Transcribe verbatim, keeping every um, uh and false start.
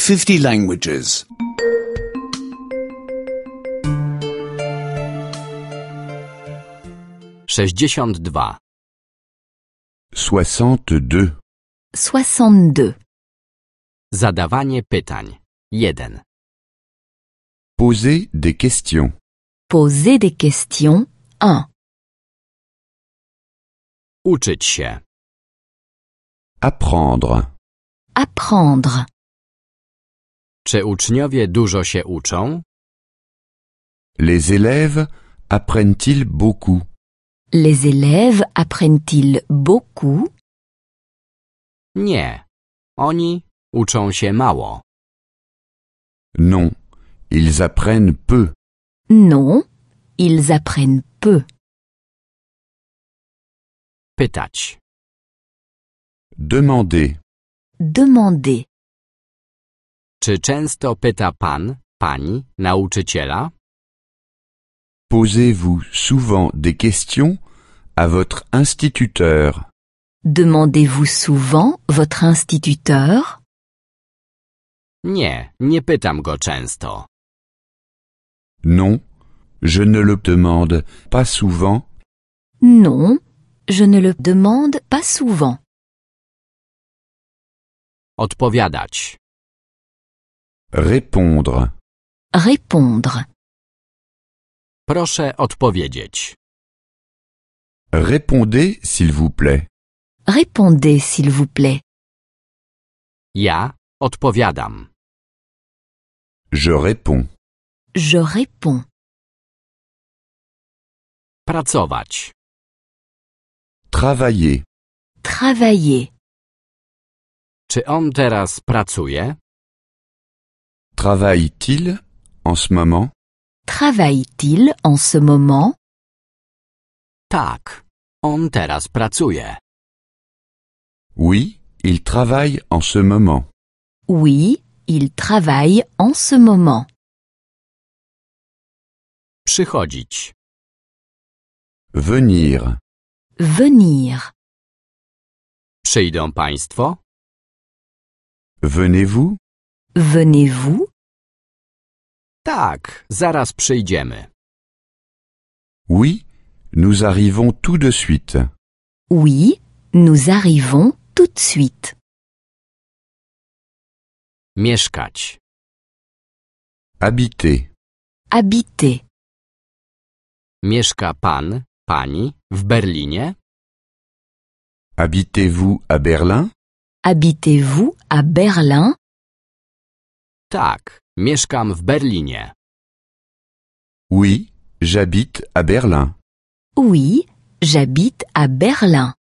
fifty languages. sześćdziesiąt dwa. soixante-deux. soixante-deux. Zadawanie pytań. jeden. Poser des questions. Poser des questions. un. Uczyć się. Apprendre. Apprendre. Czy uczniowie dużo się uczą? Les élèves apprennent-ils beaucoup? Les élèves apprennent-ils beaucoup? Nie. Oni uczą się mało. Non, ils apprennent peu. Non, ils apprennent peu. Pytać. Demander. Demander. Czy często pyta pan, pani, nauczyciela? Posez-vous souvent des questions à votre instituteur? Demandez-vous souvent votre instituteur? Nie, nie pytam go często. Non, je ne le demande pas souvent. Non, je ne le demande pas souvent. Odpowiadać. Répondre. Répondre. Proszę odpowiedzieć. Répondez, s'il vous plaît. Répondez, s'il vous plaît. Ja odpowiadam. Je réponds. Je réponds. Pracować. Travailler. Travailler. Czy on teraz pracuje? Travaille-t-il en ce moment? Travaille-t-il en ce moment? Tak, on teraz pracuje. Oui, il travaille en ce moment. Oui, il travaille en ce moment. Przychodzić. Venir. Venir. Przyjdą państwo? Venez-vous? Venez-vous? Tak, zaraz przyjdziemy. Oui, nous arrivons tout de suite. Oui, nous arrivons tout de suite. Mieszkać. Habiter. Habiter. Mieszka pan, pani w Berlinie? Habitez-vous à Berlin? Habitez-vous à Berlin? Tak, mieszkam w Berlinie. Oui, j'habite à Berlin. Oui, j'habite à Berlin.